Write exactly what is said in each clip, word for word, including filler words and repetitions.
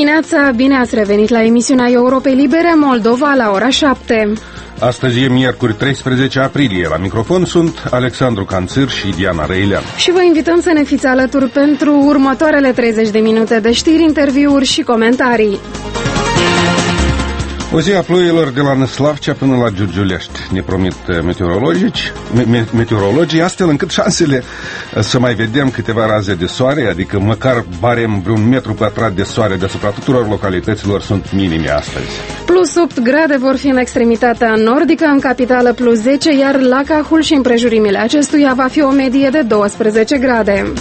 dimineața, bine ați revenit la emisiunea Europei Libere, Moldova, la ora șapte. Astăzi e miercuri, treisprezece aprilie. La microfon sunt Alexandru Canțir și Diana Răilean. Și vă invităm să ne fiți alături pentru următoarele treizeci de minute de știri, interviuri și comentarii. O zi a ploilor de la Năslavcea până la Giurgiulești, ne promit meteorologici, me, meteorologii, astfel încât șansele să mai vedem câteva raze de soare, adică măcar barem vreun metru pătrat de soare deasupra tuturor localităților, sunt minime astăzi. Plus opt grade vor fi în extremitatea nordică, în capitală plus zece, iar la Cahul și împrejurimile acestuia va fi o medie de douăsprezece grade.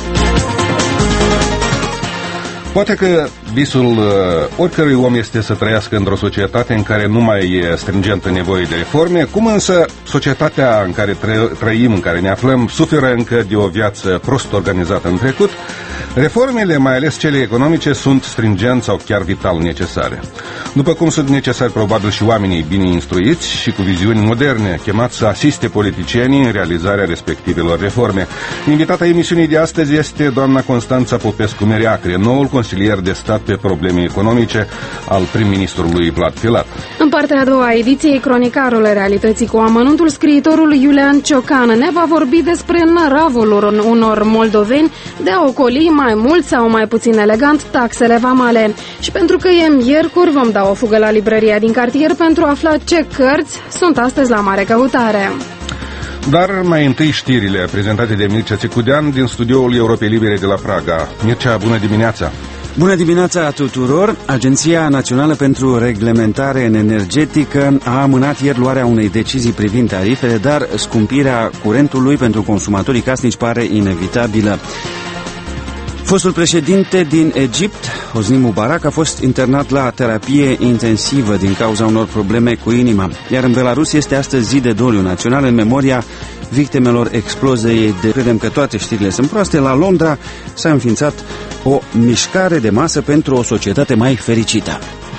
Poate că visul uh, oricărui om este să trăiască într-o societate în care nu mai e stringentă nevoie de reforme, cum însă societatea în care tră- trăim, în care ne aflăm, suferă încă de o viață prost organizată în trecut, reformele, mai ales cele economice, sunt stringent sau chiar vital necesare. După cum sunt necesari probabil și oamenii bine instruiți și cu viziuni moderne, chemați să asiste politicienii în realizarea respectivelor reforme. Invitata emisiunii de astăzi este doamna Constanța Popescu-Mereacre, noul consilier de stat pe probleme economice al prim-ministrului Vlad Filat. În partea a doua a ediției, cronicarul realității cu amănuntul, scriitorul Iulian Ciocan ne va vorbi despre năravul unor moldoveni de a ocoli mai mult sau mai puțin elegant taxele vamale. Și pentru că e miercuri, vom da o fugă la librăria din cartier pentru a afla ce cărți sunt astăzi la mare căutare. Dar mai întâi știrile prezentate de Mircea Țicudean din studioul Europei Libere de la Praga. Mircea, bună dimineața! Bună dimineața tuturor! Agenția Națională pentru Reglementare Energetică a amânat ieri luarea unei decizii privind tarifele, dar scumpirea curentului pentru consumatorii casnici pare inevitabilă. Fostul președinte din Egipt, Hosni Mubarak, a fost internat la terapie intensivă din cauza unor probleme cu inima. Iar în Belarus este astăzi zi de doliu național în memoria victimelor exploziei de... Credem că toate știrile sunt proaste. La Londra s-a înființat o mișcare de masă pentru o societate mai fericită.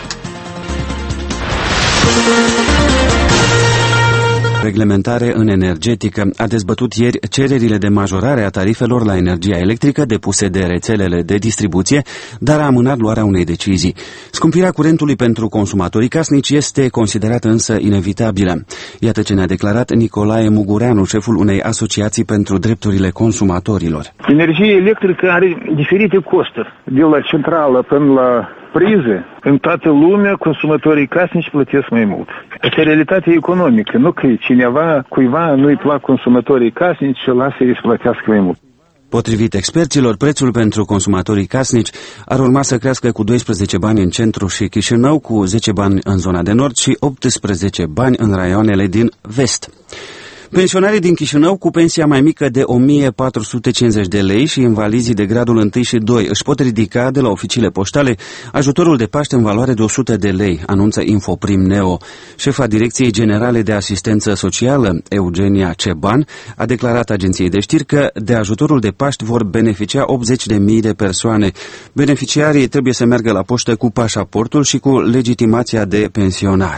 Reglementare în energetică a dezbătut ieri cererile de majorare a tarifelor la energia electrică depuse de rețelele de distribuție, dar a amânat luarea unei decizii. Scumpirea curentului pentru consumatorii casnici este considerată însă inevitabilă. Iată ce ne-a declarat Nicolae Mugureanu, șeful unei asociații pentru drepturile consumatorilor. Energia electrică are diferite costuri, de la centrală până la prize. În toată lumea, consumatorii casnici plătesc mai mult. Este realitatea economică, nu că cineva, cuiva nu-i plac consumatorii casnici și lasă-i să plătească mai mult. Potrivit experților, prețul pentru consumatorii casnici ar urma să crească cu doisprezece bani în centru și Chișinău, cu zece bani în zona de nord și optsprezece bani în raioanele din vest. Pensionarii din Chișinău cu pensia mai mică de o mie patru sute cincizeci de lei și invalizii de gradul unu și doi își pot ridica de la oficiile poștale ajutorul de Paște în valoare de o sută de lei, anunță Infoprim Neo. Șefa Direcției Generale de Asistență Socială, Eugenia Ceban, a declarat agenției de știri că de ajutorul de Paște vor beneficia optzeci de mii de persoane. Beneficiarii trebuie să meargă la poștă cu pașaportul și cu legitimația de pensionar.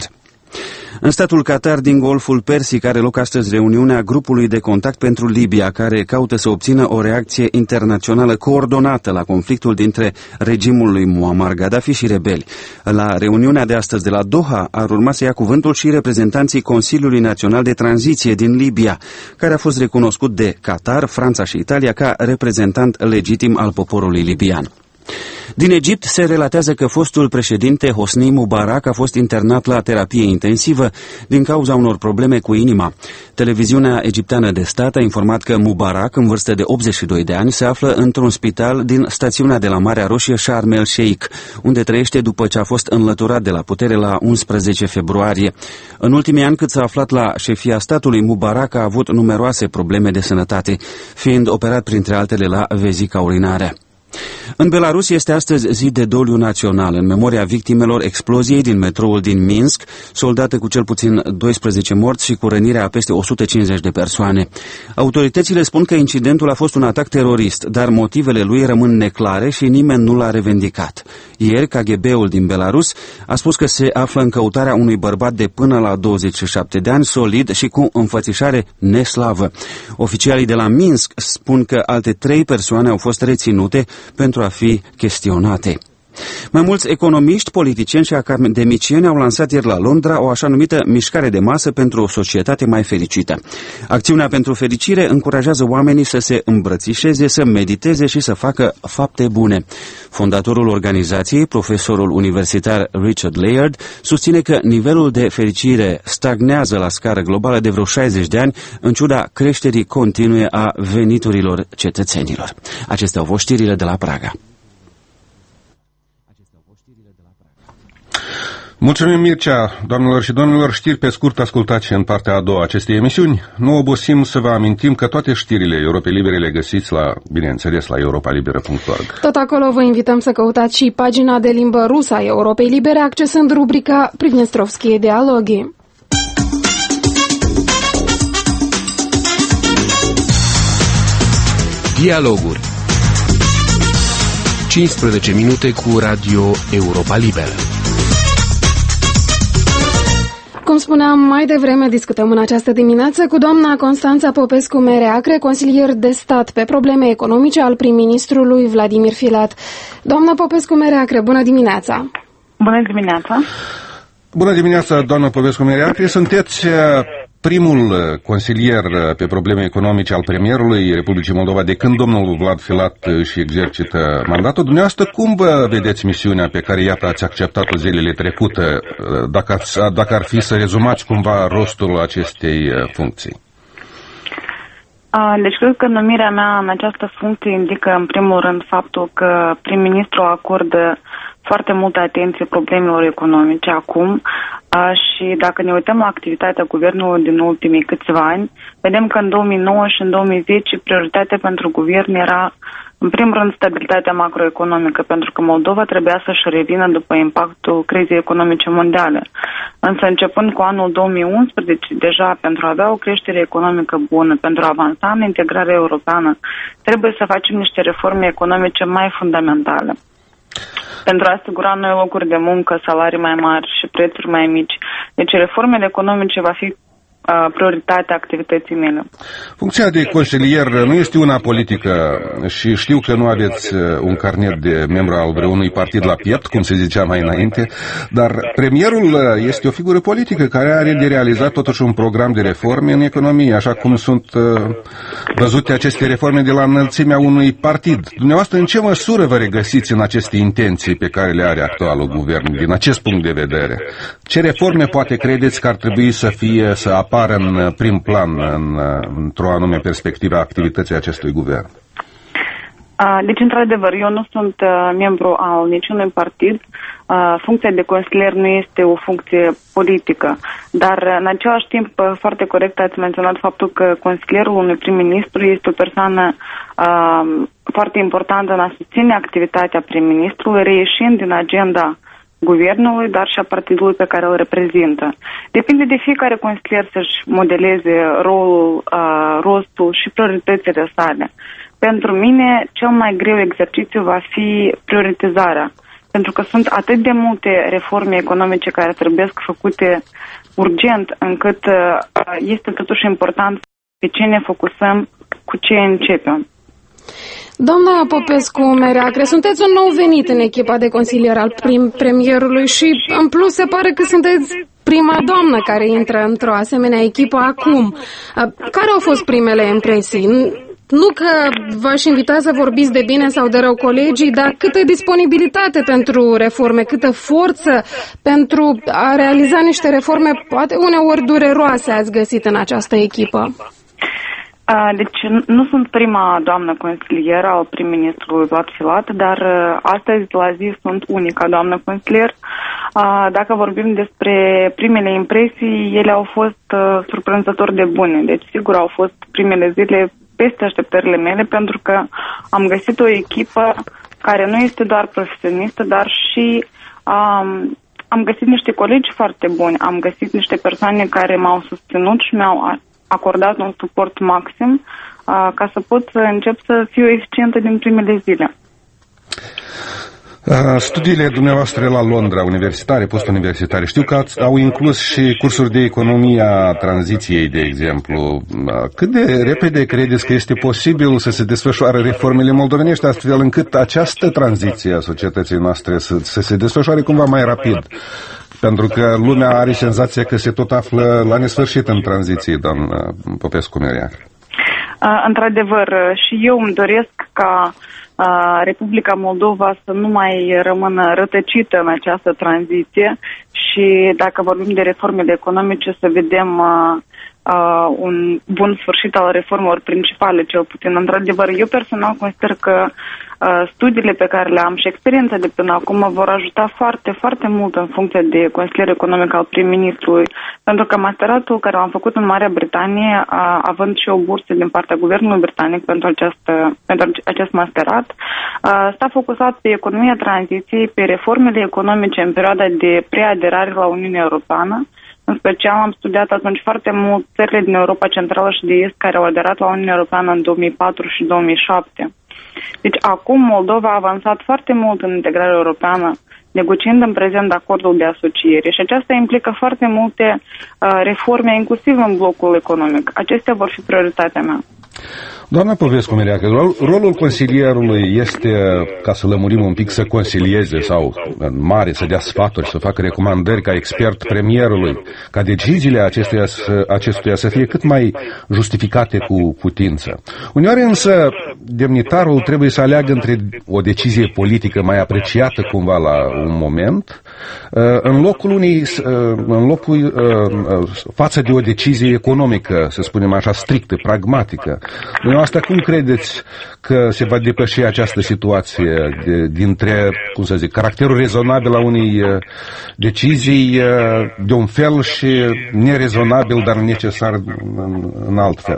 În statul Qatar din Golful Persic are loc astăzi reuniunea grupului de contact pentru Libia, care caută să obțină o reacție internațională coordonată la conflictul dintre regimul lui Muammar Gaddafi și rebeli. La reuniunea de astăzi de la Doha ar urma să ia cuvântul și reprezentanții Consiliului Național de Tranziție din Libia, care a fost recunoscut de Qatar, Franța și Italia ca reprezentant legitim al poporului libian. Din Egipt se relatează că fostul președinte Hosni Mubarak a fost internat la terapie intensivă din cauza unor probleme cu inima. Televiziunea egipteană de stat a informat că Mubarak, în vârstă de optzeci și doi de ani, se află într-un spital din stațiunea de la Marea Roșie Sharm el-Sheikh, unde trăiește după ce a fost înlăturat de la putere la unsprezece februarie. În ultimii ani, cât s-a aflat la șefia statului, Mubarak a avut numeroase probleme de sănătate, fiind operat printre altele la vezica urinară. În Belarus este astăzi zi de doliu național în memoria victimelor exploziei din metroul din Minsk, soldată cu cel puțin doisprezece morți și cu rănirea a peste o sută cincizeci de persoane. Autoritățile spun că incidentul a fost un atac terorist, dar motivele lui rămân neclare și nimeni nu l-a revendicat. Ieri, K G B-ul din Belarus a spus că se află în căutarea unui bărbat de până la douăzeci și șapte de ani, solid și cu înfățișare neslavă. Oficialii de la Minsk spun că alte trei persoane au fost reținute pentru a fi chestionate. Mai mulți economiști, politicieni și academicieni au lansat ieri la Londra o așa numită mișcare de masă pentru o societate mai fericită. Acțiunea pentru fericire încurajează oamenii să se îmbrățișeze, să mediteze și să facă fapte bune. Fondatorul organizației, profesorul universitar Richard Layard, susține că nivelul de fericire stagnează la scară globală de vreo șaizeci de ani, în ciuda creșterii continue a veniturilor cetățenilor. Acestea au fost știrile de la Praga. Mulțumim, Mircea. Doamnelor și domnilor, știri pe scurt ascultați în partea a doua acestei emisiuni. Nu obosim să vă amintim că toate știrile Europei Libere le găsiți la, bineînțeles, la europa liberă punct org. Tot acolo vă invităm să căutați și pagina de limbă rusă a Europei Libere, accesând rubrica Pridnestrovskie dialogi. Dialoguri. cincisprezece minute cu Radio Europa Liberă. Cum spuneam mai devreme, discutăm în această dimineață cu doamna Constanța Popescu-Mereacre, consilier de stat pe probleme economice al prim-ministrului Vladimir Filat. Doamna Popescu-Mereacre, bună dimineața! Bună dimineața! Bună dimineața, doamna Popescu-Mereacre! Sunteți primul consilier pe probleme economice al premierului Republicii Moldova de când domnul Vlad Filat își exercită mandatul. Dumneavoastră, cum vă vedeți misiunea pe care, iată, ați acceptat-o zilele trecute, dacă, ați, dacă ar fi să rezumați cumva rostul acestei funcții? Deci cred că numirea mea în această funcție indică în primul rând faptul că prim-ministru acordă foarte multă atenție problemelor economice acum și dacă ne uităm la activitatea guvernului din ultimii câțiva ani, vedem că în două mii nouă și în două mii zece prioritatea pentru guvern era în primul rând stabilitatea macroeconomică, pentru că Moldova trebuia să-și revină după impactul crizei economice mondiale. Însă începând cu anul două mii unsprezece, deja pentru a avea o creștere economică bună, pentru a avansa în integrarea europeană, trebuie să facem niște reforme economice mai fundamentale. Pentru a asigura noi locuri de muncă, salarii mai mari și prețuri mai mici. Deci reformele economice va fi prioritatea activității mele. Funcția de consilier nu este una politică și știu că nu aveți un carnet de membru al vreunui partid la piept, cum se zicea mai înainte, dar premierul este o figură politică care are de realizat totuși un program de reforme în economie, așa cum sunt văzute aceste reforme de la înălțimea unui partid. Dumneavoastră, în ce măsură vă regăsiți în aceste intenții pe care le are actualul guvern, din acest punct de vedere? Ce reforme poate credeți că ar trebui să fie, să apară în prim plan în, într-o anume perspectivă a activității acestui guvern? Deci, într-adevăr, eu nu sunt membru al niciunui partid. Funcția de consilier nu este o funcție politică, dar în același timp, foarte corect ați menționat faptul că consilierul unui prim-ministru este o persoană foarte importantă în a susține activitatea prim-ministrului, reieșind din agenda guvernului, dar și a partidului pe care îl reprezintă. Depinde de fiecare consilier să-și modeleze rolul, uh, rostul și prioritățile sale. Pentru mine, cel mai greu exercițiu va fi prioritizarea, pentru că sunt atât de multe reforme economice care trebuie făcute urgent, încât uh, este totuși important pe ce ne focusăm, cu ce începem. Doamna Popescu-Mereacre, sunteți un nou venit în echipa de consilier al prim premierului și, în plus, se pare că sunteți prima doamnă care intră într-o asemenea echipă acum. Care au fost primele impresii? Nu că v-aș invita să vorbiți de bine sau de rău colegii, dar câtă disponibilitate pentru reforme, câtă forță pentru a realiza niște reforme, poate uneori dureroase, ați găsit în această echipă? Deci nu sunt prima doamnă consilier al prim-ministrului Vlad Filat, dar astăzi la zi sunt unica doamnă consilier. Dacă vorbim despre primele impresii, ele au fost surprinzător de bune. Deci sigur au fost primele zile peste așteptările mele, pentru că am găsit o echipă care nu este doar profesionistă, dar și um, am găsit niște colegi foarte buni, am găsit niște persoane care m-au susținut și mi-au acordat un suport maxim uh, ca să pot să încep să fiu eficientă din primele zile. Studiile dumneavoastră la Londra, universitare, postuniversitare, știu că au inclus și cursuri de economie a tranziției, de exemplu. Cât de repede credeți că este posibil să se desfășoare reformele moldovenești, astfel încât această tranziție a societății noastre să, să se desfășoare cumva mai rapid? Pentru că lumea are senzația că se tot află la nesfârșit în tranziție, doamnă Popescu-Meriac. Într-adevăr, și eu îmi doresc ca Republica Moldova să nu mai rămână rătăcită în această tranziție și dacă vorbim de reformele economice să vedem uh, uh, un bun sfârșit al reformelor principale, cel puțin. Într-adevăr, eu personal consider că uh, studiile pe care le am și experiența de până acum vor ajuta foarte, foarte mult în funcție de consilier economic al prim-ministrului, pentru că masteratul care l-am făcut în Marea Britanie, uh, având și o bursă din partea guvernului britanic pentru, această, pentru acest masterat, uh, s-a focusat pe economia tranziției, pe reformele economice în perioada de preaderare la Uniunea Europeană. În special am studiat atunci foarte mult țările din Europa Centrală și de Est care au aderat la Uniunea Europeană în două mii patru și două mii șapte. Deci acum Moldova a avansat foarte mult în integrarea europeană, negociind în prezent acordul de asociere și aceasta implică foarte multe uh, reforme, inclusiv în blocul economic. Acestea vor fi prioritatea mea. Doamna Popescu-Meriac, rolul consilierului este, ca să lămurim un pic, să consilieze sau, în mare, să dea sfaturi, să facă recomandări ca expert premierului, ca deciziile acestuia să, acestuia să fie cât mai justificate cu putință. Uneori însă, demnitarul trebuie să aleagă între o decizie politică mai apreciată cumva la un moment, în locul unei, în locul, față de o decizie economică, să spunem așa, strictă, pragmatică. Asta cum credeți că se va depăși această situație de, dintre, cum să zic, caracterul rezonabil a unei uh, decizii uh, de un fel și nerezonabil, dar necesar în, în alt fel?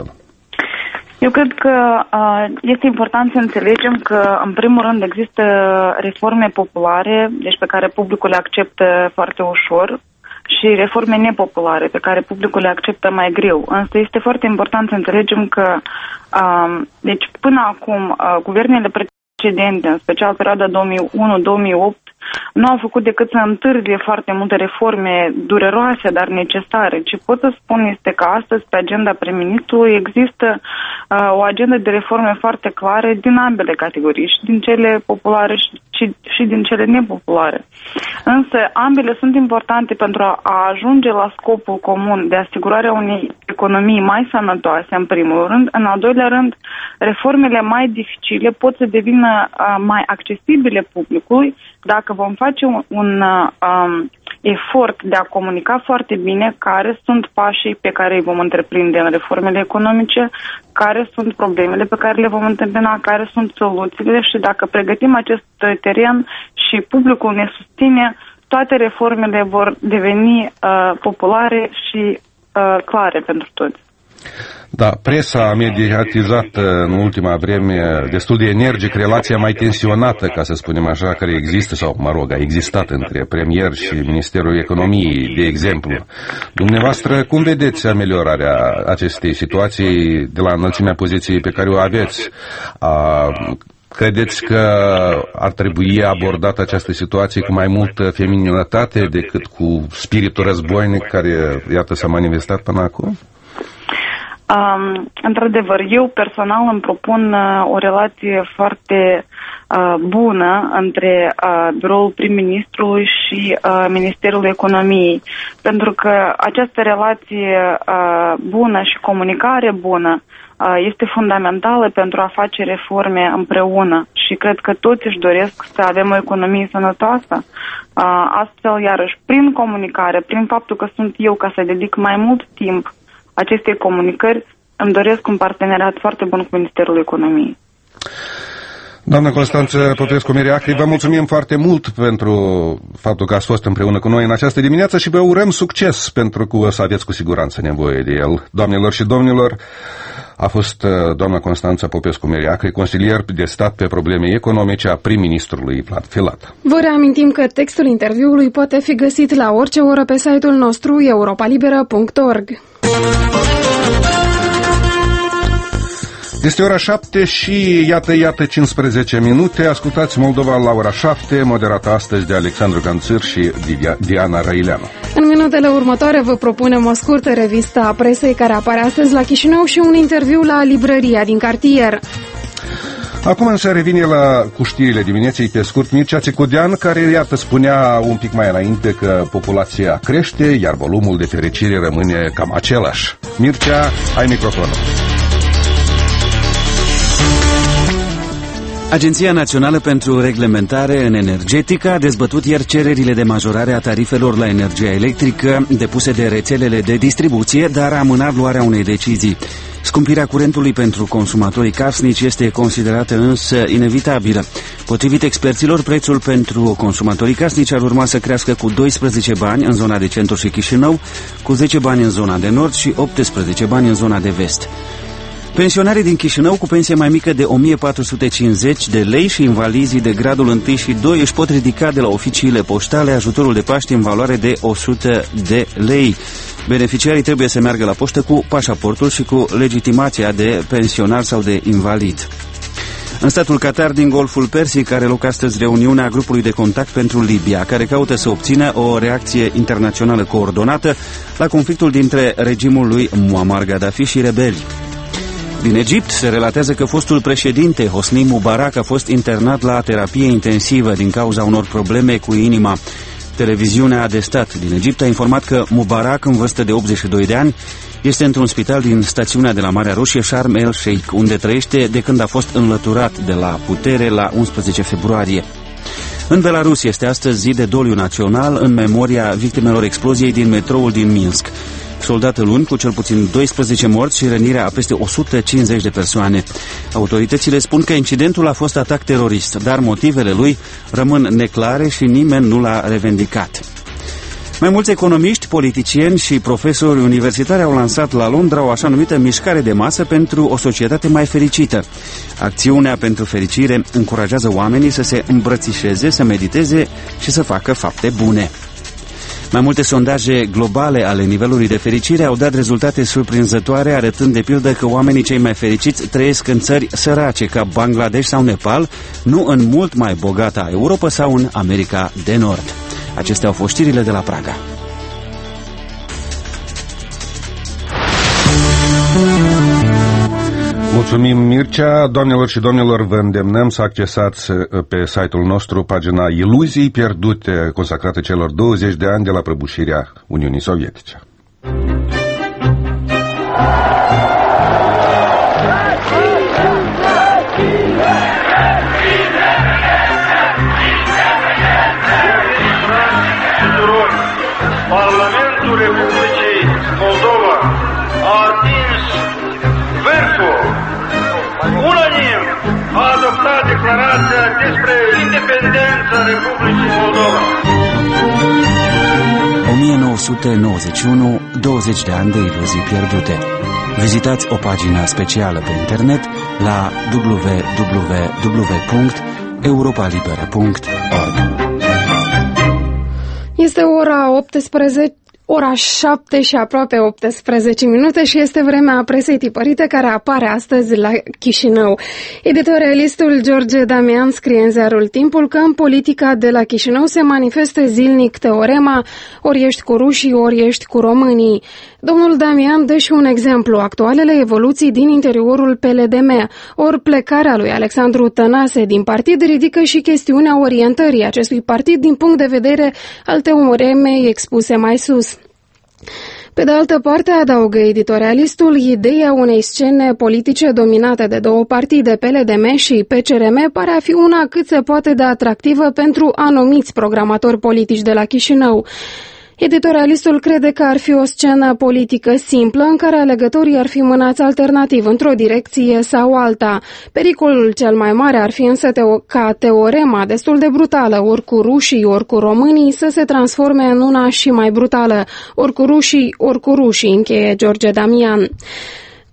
Eu cred că uh, este important să înțelegem că, în primul rând, există reforme populare, deci pe care publicul le acceptă foarte ușor, și reforme nepopulare, pe care publicul le acceptă mai greu. Însă este foarte important să înțelegem că, um, deci până acum, uh, guvernele precedente, în special perioada două mii unu două mii opt, nu au făcut decât să întârzie foarte multe reforme dureroase, dar necesare. Ce pot să spun este că astăzi, pe agenda prim-ministrului, există uh, o agenda de reforme foarte clare din ambele categorii, și din cele populare și, și, și din cele nepopulare. Însă, ambele sunt importante pentru a, a ajunge la scopul comun de asigurarea unei economii mai sănătoase, în primul rând. În al doilea rând, reformele mai dificile pot să devină uh, mai accesibile publicului dacă vom face un, un um, efort de a comunica foarte bine care sunt pașii pe care îi vom întreprinde în reformele economice, care sunt problemele pe care le vom întâmpina, care sunt soluțiile, și dacă pregătim acest teren și publicul ne susține, toate reformele vor deveni uh, populare și uh, clare pentru toți. Da, presa a mediatizat în ultima vreme destul de energic relația mai tensionată, ca să spunem așa, care există, sau, mă rog, a existat între premier și Ministerul Economiei, de exemplu. Dumneavoastră, cum vedeți ameliorarea acestei situații de la înălțimea poziției pe care o aveți? A, credeți că ar trebui abordată această situație cu mai multă femininătate decât cu spiritul războinic care, iată, s-a manifestat până acum? Um, într-adevăr, eu personal îmi propun uh, o relație foarte uh, bună între uh, biroul prim-ministrului și uh, Ministerul Economiei, pentru că această relație uh, bună și comunicare bună uh, este fundamentală pentru a face reforme împreună și cred că toți își doresc să avem o economie sănătoasă. Uh, astfel, iarăși, prin comunicare, prin faptul că sunt eu ca să dedic mai mult timp acestei comunicări, îmi doresc un parteneriat foarte bun cu Ministerul Economiei. Doamna Constanță Popescu-Meriac, vă mulțumim foarte mult pentru faptul că ați fost împreună cu noi în această dimineață și vă urăm succes, pentru că o să aveți cu siguranță nevoie de el. Doamnelor și domnilor, a fost doamna Constanță Popescu-Meriac, consilier de stat pe probleme economice a prim-ministrului Vlad Filat. Vă reamintim că textul interviului poate fi găsit la orice oră pe site-ul nostru europa libera punct org. Este ora șapte și iată, iată cincisprezece minute. Ascultați Moldova la ora șapte, moderată astăzi de Alexandru Canțir și Diana Răileanu. În minutele următoare vă propunem o scurtă revistă a presei care apare astăzi la Chișinău și un interviu la librăria din cartier. Acum însă revine la cu știrile dimineții pe scurt Mircea Țicudean, care iată spunea un pic mai înainte că populația crește, iar volumul de fericire rămâne cam același. Mircea, ai microfonul. Agenția Națională pentru Reglementare în Energetică a dezbătut ieri cererile de majorare a tarifelor la energia electrică depuse de rețelele de distribuție, dar a amânat luarea unei decizii. Scumpirea curentului pentru consumatorii casnici este considerată însă inevitabilă. Potrivit experților, prețul pentru consumatorii casnici ar urma să crească cu doisprezece bani în zona de centru și Chișinău, cu zece bani în zona de nord și optsprezece bani în zona de vest. Pensionarii din Chișinău cu pensie mai mică de o mie patru sute cincizeci de lei și invalizii de gradul unu și doi își pot ridica de la oficiile poștale ajutorul de Paști în valoare de o sută de lei. Beneficiarii trebuie să meargă la poștă cu pașaportul și cu legitimația de pensionar sau de invalid. În statul Qatar din Golful Persic are loc astăzi reuniunea grupului de contact pentru Libia, care caută să obțină o reacție internațională coordonată la conflictul dintre regimul lui Muammar Gaddafi și rebeli. Din Egipt se relatează că fostul președinte Hosni Mubarak a fost internat la terapie intensivă din cauza unor probleme cu inima. Televiziunea de stat din Egipt a informat că Mubarak, în vârstă de optzeci și doi de ani, este într-un spital din stațiunea de la Marea Roșie, Sharm el-Sheikh, unde trăiește de când a fost înlăturat de la putere la unsprezece februarie. În Belarus este astăzi zi de doliu național în memoria victimelor exploziei din metroul din Minsk. Soldată luni cu cel puțin doisprezece morți și rănirea a peste o sută cincizeci de persoane. Autoritățile spun că incidentul a fost atac terorist, dar motivele lui rămân neclare și nimeni nu l-a revendicat. Mai mulți economiști, politicieni și profesori universitari au lansat la Londra o așa numită mișcare de masă pentru o societate mai fericită. Acțiunea pentru fericire încurajează oamenii să se îmbrățișeze, să mediteze și să facă fapte bune. Mai multe sondaje globale ale nivelului de fericire au dat rezultate surprinzătoare, arătând de pildă că oamenii cei mai fericiți trăiesc în țări sărace ca Bangladesh sau Nepal, nu în mult mai bogata Europa sau în America de Nord. Acestea au fost știrile de la Praga. Mulțumim, Mircea. Doamnelor și domnilor, vă îndemnăm să accesați pe site-ul nostru pagina Iluzii pierdute, consacrată celor douăzeci de ani de la prăbușirea Uniunii Sovietice. Parlamentul Republicii Moldova a atins vârful. Unanim a adoptat declarația despre independența Republicii Moldova. o mie nouă sute nouăzeci și unu, douăzeci de ani de iluzii pierdute. Vizitați o pagină specială pe internet la w w w punct europa liberă punct org. Este ora optsprezece, ora șapte și aproape optsprezece minute și este vremea presei tipărite care apare astăzi la Chișinău. Editorialistul George Damian scrie în ziarul Timpul că în politica de la Chișinău se manifestă zilnic teorema ori ești cu rușii, ori ești cu românii. Domnul Damian dă și un exemplu, actualele evoluții din interiorul P L D M, ori plecarea lui Alexandru Tănase din partid ridică și chestiunea orientării acestui partid din punct de vedere al teoremei expuse mai sus. Pe de altă parte, adaugă editorialistul, ideea unei scene politice dominate de două partide, P L D M și P C R M, pare a fi una cât se poate de atractivă pentru anumiți programatori politici de la Chișinău. Editorialistul crede că ar fi o scenă politică simplă în care alegătorii ar fi mânați alternativ într-o direcție sau alta. Pericolul cel mai mare ar fi însă teo- ca teorema destul de brutală, ori cu rușii, ori cu românii, să se transforme în una și mai brutală, ori cu rușii, ori cu rușii, încheie George Damian.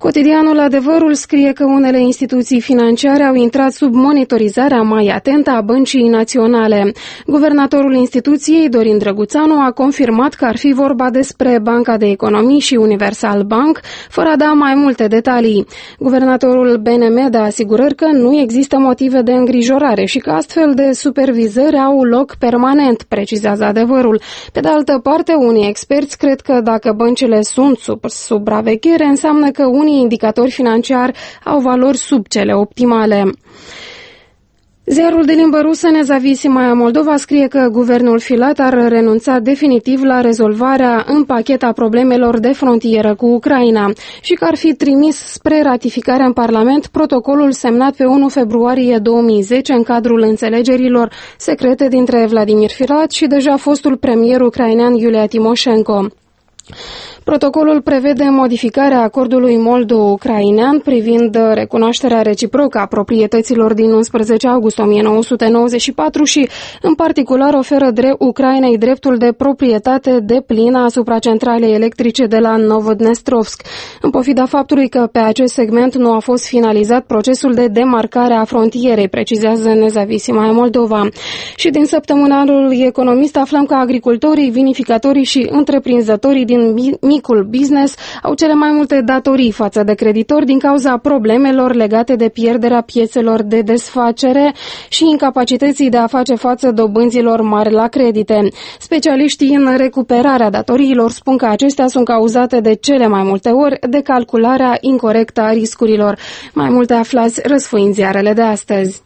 Cotidianul Adevărul scrie că unele instituții financiare au intrat sub monitorizarea mai atentă a Băncii Naționale. Guvernatorul instituției, Dorin Drăguțanu, a confirmat că ar fi vorba despre Banca de Economii și Universal Bank, fără a da mai multe detalii. Guvernatorul B N M dă asigurări că nu există motive de îngrijorare și că astfel de supervizări au loc permanent, precizează Adevărul. Pe de altă parte, unii experți cred că dacă băncile sunt sub supraveghere, înseamnă că unii indicatori financiari au valori sub cele optimale. Ziarul de limbă rusă Nezavisimoia Moldova scrie că guvernul Filat ar renunța definitiv la rezolvarea în pachet a problemelor de frontieră cu Ucraina și că ar fi trimis spre ratificarea în Parlament protocolul semnat pe unu februarie două mii zece în cadrul înțelegerilor secrete dintre Vladimir Filat și deja fostul premier ucrainean Iulia Timoșenko. Protocolul prevede modificarea acordului moldo-ucrainean privind recunoașterea reciprocă a proprietăților din unsprezece august o mie nouă sute nouăzeci și patru și, în particular, oferă drept Ucrainei dreptul de proprietate deplină asupra centralei electrice de la Novodnestrovsk, în pofida faptului că pe acest segment nu a fost finalizat procesul de demarcare a frontierei, precizează Nezavisimoia Moldova. Și din săptămânalul Economist aflăm că agricultorii, vinificatorii și întreprinzătorii din micul business au cele mai multe datorii față de creditori din cauza problemelor legate de pierderea piețelor de desfacere și incapacității de a face față dobânzilor mari la credite. Specialiștii în recuperarea datoriilor spun că acestea sunt cauzate de cele mai multe ori de calcularea incorectă a riscurilor. Mai multe aflați răsfoind ziarele de astăzi.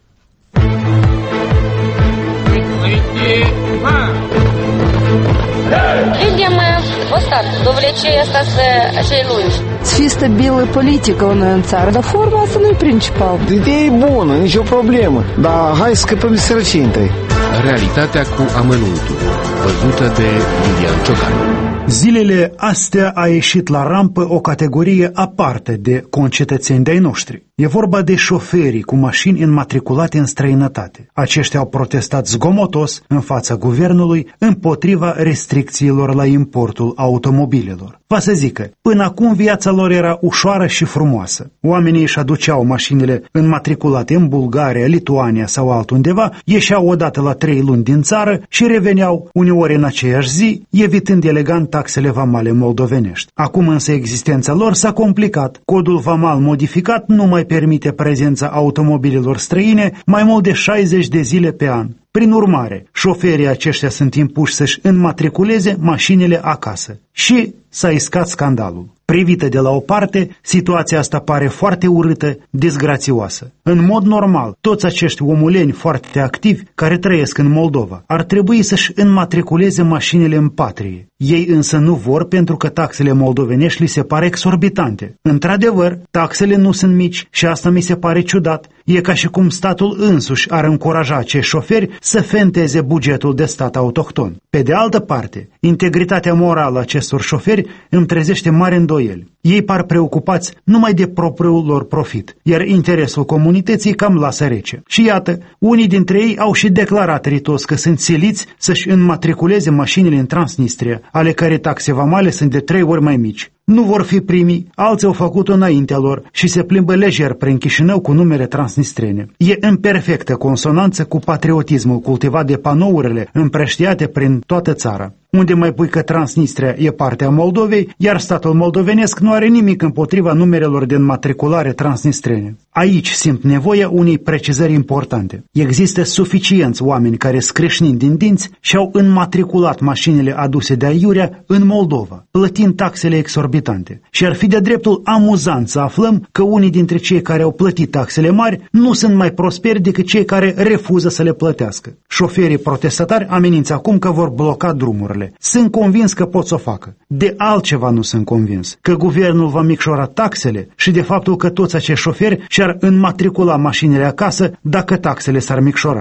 Людям вот так, до влечения остаться шеи lungi. Fi stabilă politică în țară, dar forma asta nu-i principal. Ideea e bună, nicio problemă, dar hai să scăpăm de sărăcie întâi. Realitatea cu amănuntul, văzută de Livian Ciocan. Zilele astea a ieșit la rampă o categorie aparte de concetățeni de-ai noștri. E vorba de șoferii cu mașini înmatriculate în străinătate. Aceștia au protestat zgomotos în fața guvernului împotriva restricțiilor la importul automobilelor. Va să zică, până acum viața lor era ușoară și frumoasă. Oamenii își aduceau mașinile înmatriculate în Bulgaria, Lituania sau altundeva, ieșeau odată la trei luni din țară și reveneau uneori în aceeași zi, evitând elegant taxele vamale moldovenești. Acum însă existența lor s-a complicat. Codul vamal modificat nu mai permite prezența automobilelor străine mai mult de șaizeci de zile pe an. Prin urmare, șoferii aceștia sunt impuși să-și înmatriculeze mașinile acasă. Și s-a iscat scandalul. Privită de la o parte, situația asta pare foarte urâtă, disgrațioasă. În mod normal, toți acești omuleni foarte activi care trăiesc în Moldova ar trebui să-și înmatriculeze mașinile în patrie. Ei însă nu vor pentru că taxele moldovenești li se pare exorbitante. Într-adevăr, taxele nu sunt mici și asta mi se pare ciudat. E ca și cum statul însuși ar încuraja acești șoferi să fenteze bugetul de stat autohton. Pe de altă parte, integritatea morală a acestor șoferi îmi trezește mari îndoieli. Ei par preocupați numai de propriul lor profit, iar interesul comunității cam lasă rece. Și iată, unii dintre ei au și declarat ritos că sunt siliți să-și înmatriculeze mașinile în Transnistria, ale cărei taxe vamale sunt de trei ori mai mici. Nu vor fi primii, alții au făcut-o înaintea lor și se plimbă lejer prin Chișinău cu numele transnistrene. E în perfectă consonanță cu patriotismul cultivat de panourile împrăștiate prin toată țara, unde mai pui că Transnistria e partea Moldovei, iar statul moldovenesc nu are nimic împotriva numerelor de înmatriculare transnistrene. Aici simt nevoia unei precizări importante. Există suficienți oameni care screșnind din dinți și-au înmatriculat mașinile aduse de aiurea în Moldova, plătind taxele exorbitante. Și ar fi de dreptul amuzant să aflăm că unii dintre cei care au plătit taxele mari nu sunt mai prosperi decât cei care refuză să le plătească. Șoferii protestatari amenință acum că vor bloca drumurile. Sunt convins că pot să o facă. De altceva nu sunt convins, că guvernul va micșora taxele și de faptul că toți acești șoferi și-ar înmatricula mașinile acasă dacă taxele s-ar micșora.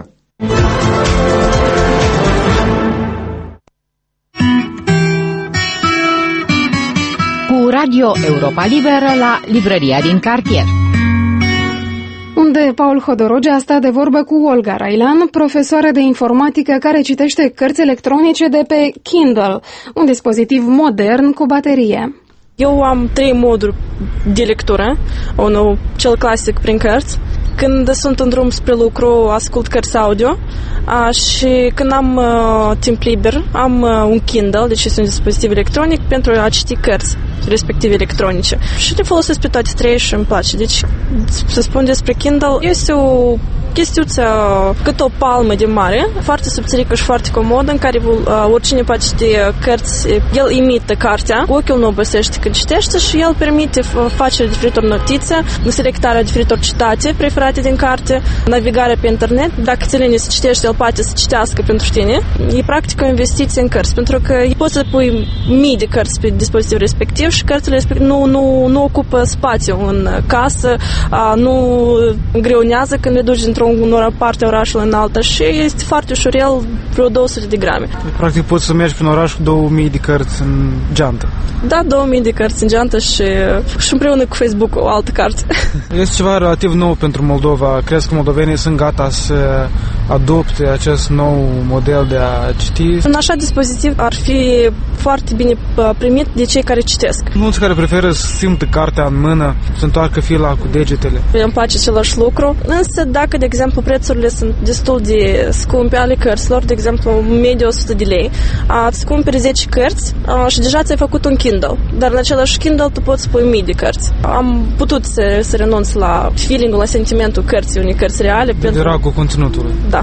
Cu Radio Europa Liberă la librăria din cartier. Unde Paul Hodorogea a stat de vorbă cu Olga Railan, profesoară de informatică care citește cărți electronice de pe Kindle, un dispozitiv modern cu baterie. Eu am trei moduri de lectură. Unul, cel clasic prin cărți. Când sunt în drum spre lucru, ascult cărți audio. A, și când am uh, timp liber, am uh, un Kindle, deci este un dispozitiv electronic pentru a citi cărți, respectiv electronice. Și le folosesc pe toate trei și îmi place. Deci, să spun despre Kindle, este o chestiuță cât o palmă de mare, foarte subțirică și foarte comodă, în care uh, oricine poate citi cărți. El imită cartea, ochiul nu obosește când citește și el permite facerea diferitor notițe, selectarea diferitor citate preferate din carte, navigarea pe internet. Dacă ți le se citește, el poate să citească pentru tine. E practic o investiție în cărți, pentru că poți să pui mii de cărți pe dispozitivul respectiv și cărțile respectiv nu, nu, nu ocupă spațiu în casă, nu greunează când le duci dintr-o parte a orașului în alta și este foarte ușor, el vreo două sute de grame. Practic poți să mergi prin oraș cu două mii de cărți în geantă. Da, două mii de cărți în geantă și, și împreună cu Facebook o altă carte. Este ceva relativ nou pentru Moldova. Crezi că moldovenii sunt gata să adopte acest nou model de a citi? Un așa dispozitiv ar fi foarte bine primit de cei care citesc. Mulți care preferă să simtă cartea în mână, să întoarcă fila cu degetele. Îmi place același lucru, însă dacă, de exemplu, prețurile sunt destul de scumpe ale cărților, de exemplu, medie o sută de lei, îți cumperi zece cărți și deja ți-ai făcut un Kindle, dar în același Kindle tu poți pui mii de cărți. Am putut să, să renunț la feeling-ul, la sentimentul cărții, unei cărți reale. De pentru... dragul conținutului. Da.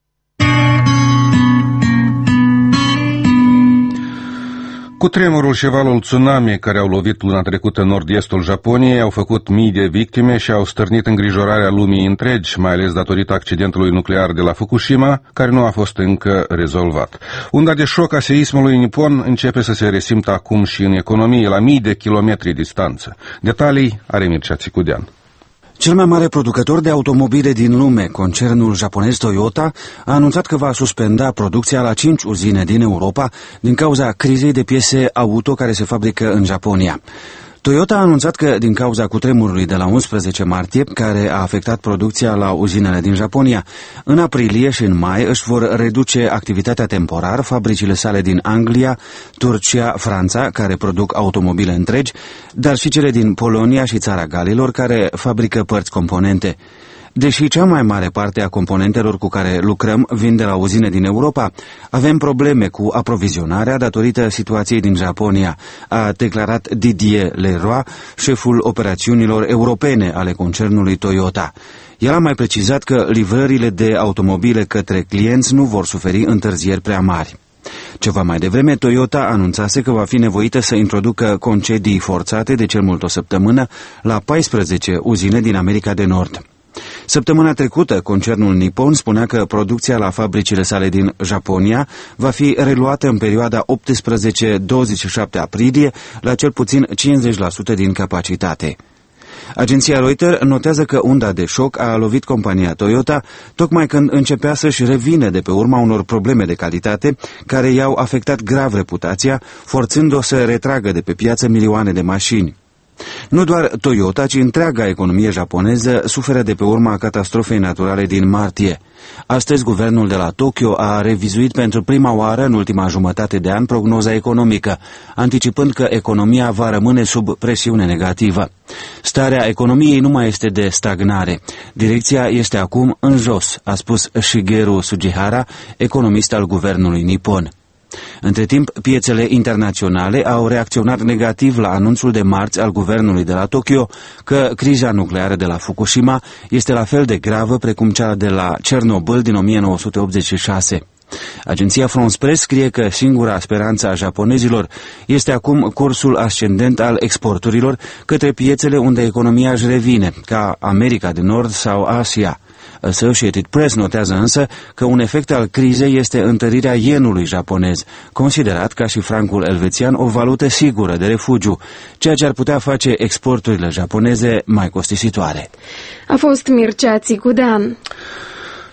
Cutremurul și valul tsunami care au lovit luna trecută în nord-estul Japoniei au făcut mii de victime și au stârnit îngrijorarea lumii întregi, mai ales datorită accidentului nuclear de la Fukushima, care nu a fost încă rezolvat. Unda de șoc a seismului nipon începe să se resimtă acum și în economie, la mii de kilometri distanță. Detalii are Mircea Țicudean. Cel mai mare producător de automobile din lume, concernul japonez Toyota, a anunțat că va suspenda producția la cinci uzine din Europa din cauza crizei de piese auto care se fabrică în Japonia. Toyota a anunțat că, din cauza cutremurului de la unsprezece martie, care a afectat producția la uzinele din Japonia, în aprilie și în mai își vor reduce activitatea temporar fabricile sale din Anglia, Turcia, Franța, care produc automobile întregi, dar și cele din Polonia și Țara Galilor, care fabrică părți componente. Deși cea mai mare parte a componentelor cu care lucrăm vin de la uzine din Europa, avem probleme cu aprovizionarea datorită situației din Japonia, a declarat Didier Leroy, șeful operațiunilor europene ale concernului Toyota. El a mai precizat că livrările de automobile către clienți nu vor suferi întârzieri prea mari. Ceva mai devreme, Toyota anunțase că va fi nevoită să introducă concedii forțate de cel mult o săptămână la paisprezece uzine din America de Nord. Săptămâna trecută, concernul Nippon spunea că producția la fabricile sale din Japonia va fi reluată în perioada optsprezece douăzeci și șapte aprilie la cel puțin cincizeci la sută din capacitate. Agenția Reuters notează că unda de șoc a lovit compania Toyota tocmai când începea să-și revină de pe urma unor probleme de calitate care i-au afectat grav reputația, forțând-o să retragă de pe piață milioane de mașini. Nu doar Toyota, ci întreaga economie japoneză suferă de pe urma catastrofei naturale din martie. Astăzi, guvernul de la Tokyo a revizuit pentru prima oară în ultima jumătate de an prognoza economică, anticipând că economia va rămâne sub presiune negativă. Starea economiei nu mai este de stagnare. Direcția este acum în jos, a spus Shigeru Sugihara, economist al guvernului Nippon. Între timp, piețele internaționale au reacționat negativ la anunțul de marți al guvernului de la Tokyo că criza nucleară de la Fukushima este la fel de gravă precum cea de la Cernobâl din o mie nouă sute optzeci și șase. Agenția France Press scrie că singura speranță a japonezilor este acum cursul ascendent al exporturilor către piețele unde economia își revine, ca America de Nord sau Asia. Associated Press notează însă că un efect al crizei este întărirea yenului japonez, considerat ca și francul elvețian o valută sigură de refugiu, ceea ce ar putea face exporturile japoneze mai costisitoare. A fost Mircea Țicudean.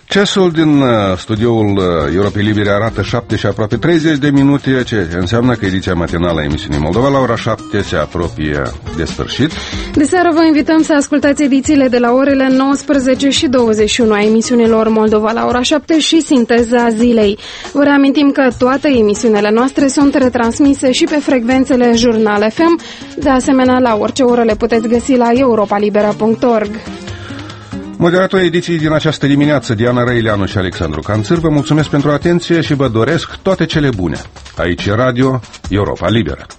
Ceasul din studioul Europei Libere arată șapte și aproape treizeci de minute, ce înseamnă că ediția matinală a emisiunii Moldova la ora șapte se apropie de sfârșit. De seară vă invităm să ascultați edițiile de la orele nouăsprezece și douăzeci și unu a emisiunilor Moldova la ora șapte și Sinteza zilei. Vă reamintim că toate emisiunile noastre sunt retransmise și pe frecvențele Jurnal F M. De asemenea, la orice oră le puteți găsi la europa libera punct org. Moderatorii ediției din această dimineață, Diana Răileanu și Alexandru Canțâr, vă mulțumesc pentru atenție și vă doresc toate cele bune. Aici e Radio Europa Liberă.